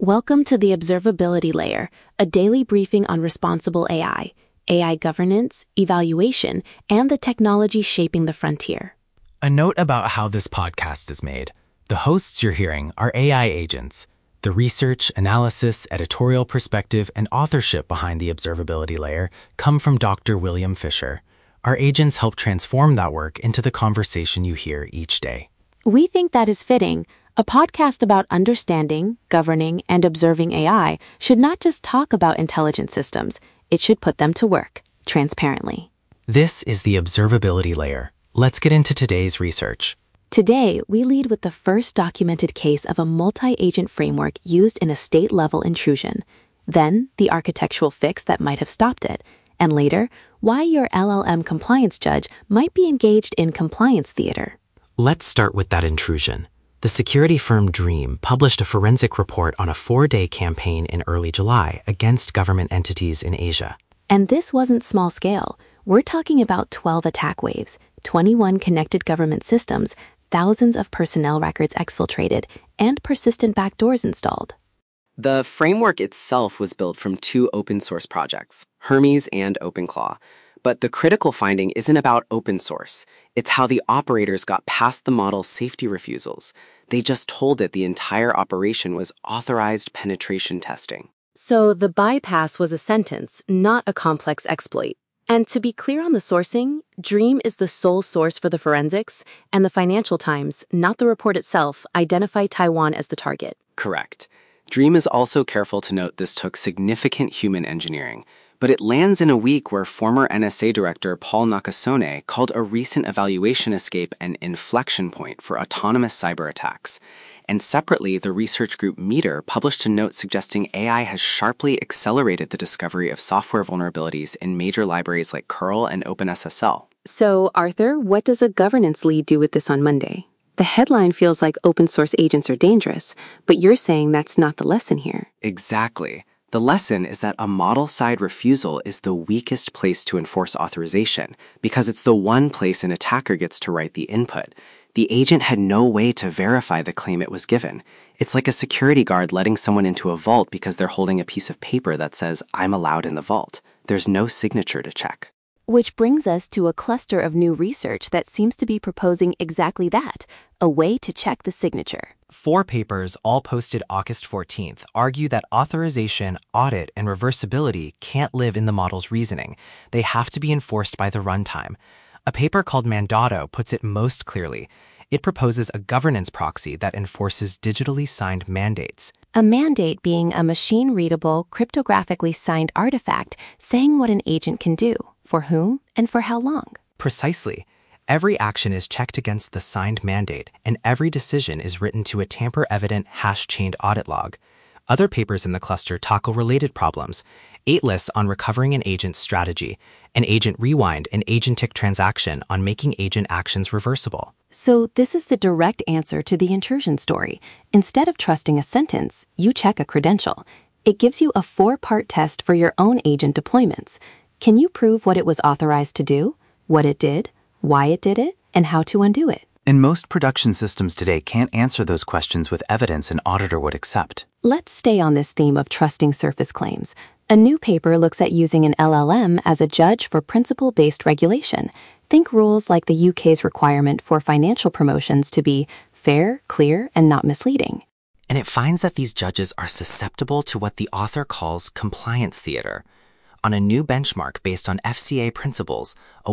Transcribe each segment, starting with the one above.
Welcome to the Observability Layer, a daily briefing on responsible AI, AI governance, evaluation, and the technology shaping the frontier. A note about how this podcast is made. The hosts you're hearing are AI agents. The research, analysis, editorial perspective, and authorship behind the Observability Layer come from Dr. William Fisher. Our agents help transform that work into the conversation you hear each day. We think that is fitting. A podcast about understanding, governing, and observing AI should not just talk about intelligent systems, it should put them to work, transparently. This is the Observability Layer. Let's get into today's research. Today, we lead with the first documented case of a multi-agent framework used in a state-level intrusion, then the architectural fix that might have stopped it, and later, why your LLM compliance judge might be engaged in compliance theater. Let's start with that intrusion. The security firm Dream published a forensic report on a 4-day campaign in early July against government entities in Asia. And this wasn't small scale. We're talking about 12 attack waves, 21 connected government systems, thousands of personnel records exfiltrated, and persistent backdoors installed. The framework itself was built from two open-source projects, Hermes and OpenClaw. But the critical finding isn't about open source. It's how the operators got past the model's safety refusals. They just told it the entire operation was authorized penetration testing. So the bypass was a sentence, not a complex exploit. And to be clear on the sourcing, Dream is the sole source for the forensics, and the Financial Times, not the report itself, identify Taiwan as the target. Correct. Dream is also careful to note this took significant human engineering. But it lands in a week where former NSA Director Paul Nakasone called a recent evaluation escape an inflection point for autonomous cyber attacks. And separately, the research group Meter published a note suggesting AI has sharply accelerated the discovery of software vulnerabilities in major libraries like curl and OpenSSL. So, Arthur, what does a governance lead do with this on Monday? The headline feels like open source agents are dangerous, but you're saying that's not the lesson here. Exactly. The lesson is that a model-side refusal is the weakest place to enforce authorization because it's the one place an attacker gets to write the input. The agent had no way to verify the claim it was given. It's like a security guard letting someone into a vault because they're holding a piece of paper that says, "I'm allowed in the vault." There's no signature to check. Which brings us to a cluster of new research that seems to be proposing exactly that, a way to check the signature. 4 papers, all posted August 14th, argue that authorization, audit, and reversibility can't live in the model's reasoning. They have to be enforced by the runtime. A paper called Mandato puts it most clearly. It proposes a governance proxy that enforces digitally signed mandates. A mandate being a machine-readable, cryptographically signed artifact saying what an agent can do, for whom, and for how long. Precisely. Every action is checked against the signed mandate, and every decision is written to a tamper-evident hash-chained audit log. Other papers in the cluster tackle related problems. 8 lists on recovering an agent's strategy, an agent rewind, an agentic transaction on making agent actions reversible. So this is the direct answer to the intrusion story. Instead of trusting a sentence, you check a credential. It gives you a 4-part test for your own agent deployments. Can you prove what it was authorized to do, what it did, why it did it, and how to undo it? And most production systems today can't answer those questions with evidence an auditor would accept. Let's stay on this theme of trusting surface claims. A new paper looks at using an LLM as a judge for principle-based regulation. Think rules like the UK's requirement for financial promotions to be fair, clear, and not misleading. And it finds that these judges are susceptible to what the author calls compliance theater. On a new benchmark based on FCA principles, a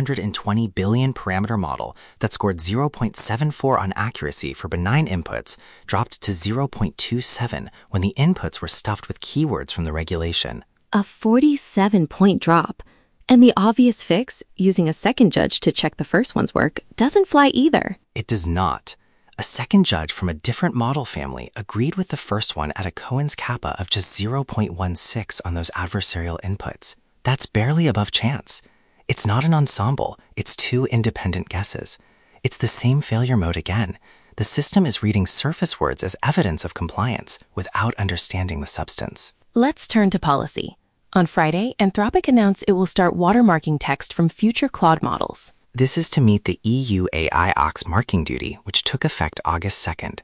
120 billion parameter model that scored 0.74 on accuracy for benign inputs dropped to 0.27 when the inputs were stuffed with keywords from the regulation. A 47-point drop. And the obvious fix, using a second judge to check the first one's work, doesn't fly either. It does not. A second judge from a different model family agreed with the first one at a Cohen's kappa of just 0.16 on those adversarial inputs. That's barely above chance. It's not an ensemble, it's 2 independent guesses. It's the same failure mode again. The system is reading surface words as evidence of compliance without understanding the substance. Let's turn to policy. On Friday, Anthropic announced it will start watermarking text from future Claude models. This is to meet the EU AI Ox marking duty, which took effect August 2nd.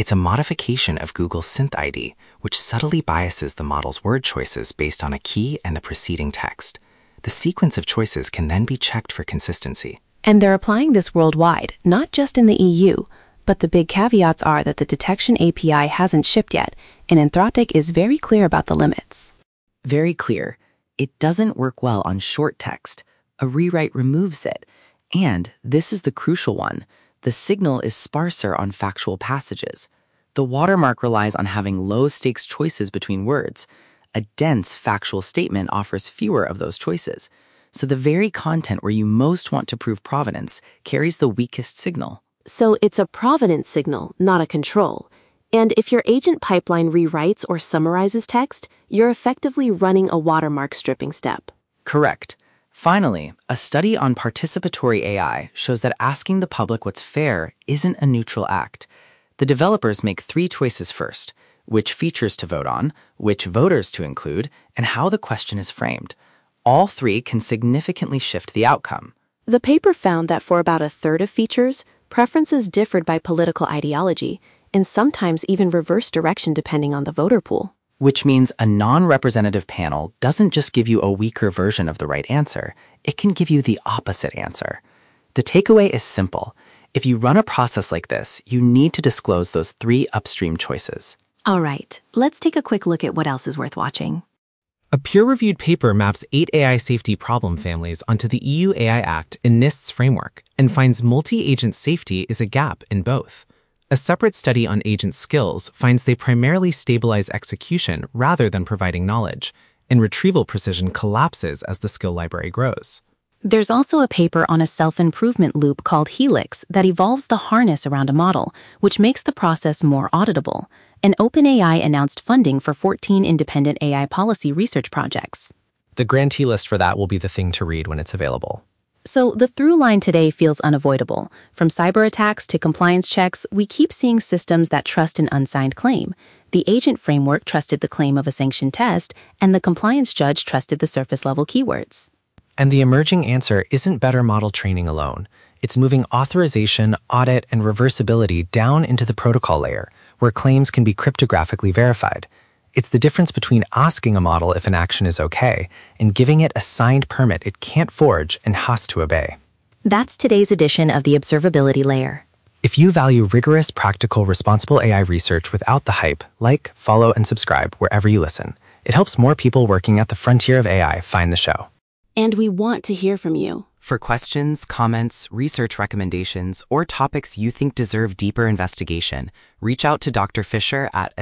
It's a modification of Google's SynthID, which subtly biases the model's word choices based on a key and the preceding text. The sequence of choices can then be checked for consistency. And they're applying this worldwide, not just in the EU. But the big caveats are that the detection API hasn't shipped yet, and Anthropic is very clear about the limits. Very clear. It doesn't work well on short text. A rewrite removes it. And this is the crucial one. The signal is sparser on factual passages. The watermark relies on having low-stakes choices between words. A dense factual statement offers fewer of those choices. So the very content where you most want to prove provenance carries the weakest signal. So it's a provenance signal, not a control. And if your agent pipeline rewrites or summarizes text, you're effectively running a watermark stripping step. Correct. Finally, a study on participatory AI shows that asking the public what's fair isn't a neutral act. The developers make 3 choices first: which features to vote on, which voters to include, and how the question is framed. All 3 can significantly shift the outcome. The paper found that for about a third of features, preferences differed by political ideology, and sometimes even reverse direction depending on the voter pool. Which means a non-representative panel doesn't just give you a weaker version of the right answer, it can give you the opposite answer. The takeaway is simple. If you run a process like this, you need to disclose those 3 upstream choices. All right, let's take a quick look at what else is worth watching. A peer-reviewed paper maps 8 AI safety problem families onto the EU AI Act in NIST's framework and finds multi-agent safety is a gap in both. A separate study on agent skills finds they primarily stabilize execution rather than providing knowledge, and retrieval precision collapses as the skill library grows. There's also a paper on a self-improvement loop called Helix that evolves the harness around a model, which makes the process more auditable. And OpenAI announced funding for 14 independent AI policy research projects. The grantee list for that will be the thing to read when it's available. So the through line today feels unavoidable. From cyber attacks to compliance checks, we keep seeing systems that trust an unsigned claim. The agent framework trusted the claim of a sanctioned test, and the compliance judge trusted the surface-level keywords. And the emerging answer isn't better model training alone. It's moving authorization, audit, and reversibility down into the protocol layer, where claims can be cryptographically verified. It's the difference between asking a model if an action is okay and giving it a signed permit it can't forge and has to obey. That's today's edition of the Observability Layer. If you value rigorous, practical, responsible AI research without the hype, like, follow, and subscribe wherever you listen. It helps more people working at the frontier of AI find the show. And we want to hear from you. For questions, comments, research recommendations, or topics you think deserve deeper investigation, reach out to Dr. Fisher at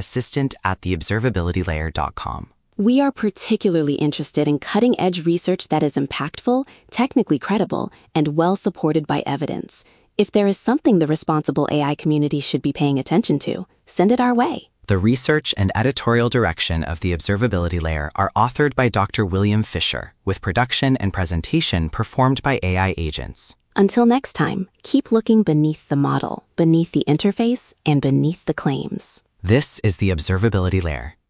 assistant@theobservabilitylayer.com. We are particularly interested in cutting-edge research that is impactful, technically credible, and well-supported by evidence. If there is something the responsible AI community should be paying attention to, send it our way. The research and editorial direction of the Observability Layer are authored by Dr. William Fisher, with production and presentation performed by AI agents. Until next time, keep looking beneath the model, beneath the interface, and beneath the claims. This is the Observability Layer.